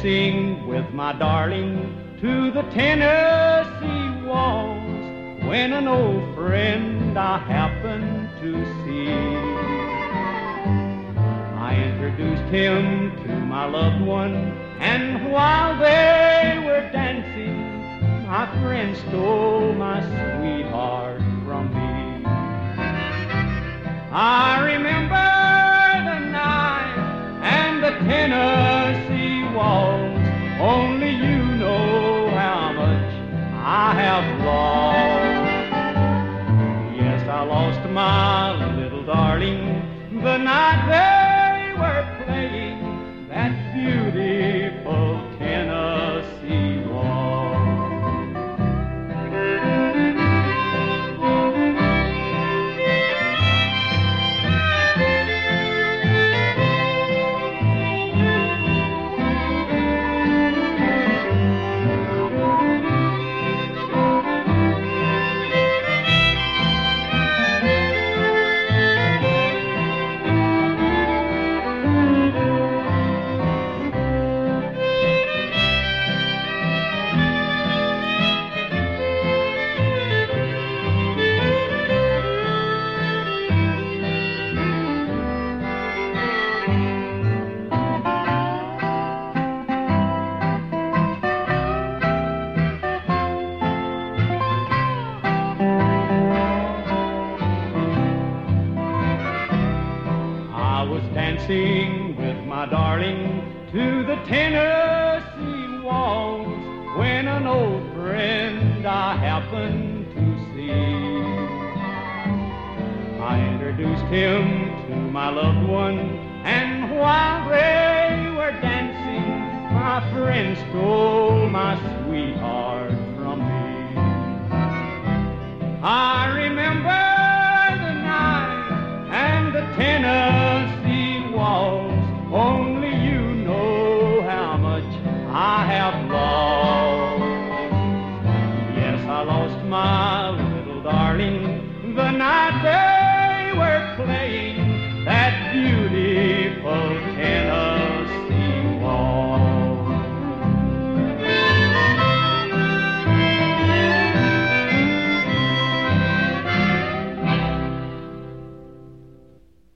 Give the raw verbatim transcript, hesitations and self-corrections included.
dancing with my darling to the Tennessee waltz when an old friend I happened to see. I introduced him to my loved one, and while they were dancing, my friend stole my sweetheart from me. I remember the night and the Tennessee waltz. Only you know how much I have lost. Yes, I lost my little darling the night they were playing that beautiful Tennessee waltz. Dancing with my darling to the Tennessee waltz when an old friend I happened to see. I introduced him to my loved one, and while they were dancing, my friend stole my sweetheart from me. I